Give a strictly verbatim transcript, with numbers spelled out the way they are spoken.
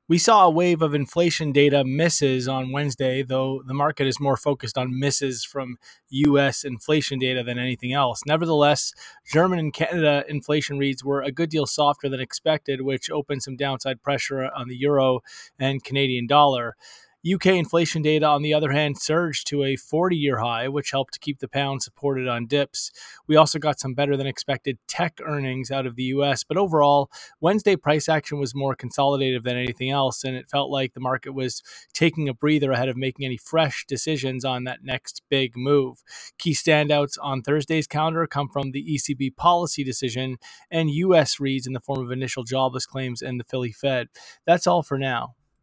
We saw a wave of inflation data misses on Wednesday, though the market is more focused on misses from U S inflation data than anything else. Nevertheless, German and Canada inflation reads were a good deal softer than expected, which opened some downside pressure on the euro and Canadian dollar. U K inflation data, on the other hand, surged to a forty year high, which helped to keep the pound supported on dips. We also got some better than expected tech earnings out of the U S, but overall, Wednesday price action was more consolidative than anything else, and it felt like the market was taking a breather ahead of making any fresh decisions on that next big move. Key standouts on Thursday's calendar come from the E C B policy decision and U S reads in the form of initial jobless claims and the Philly Fed. That's all for now.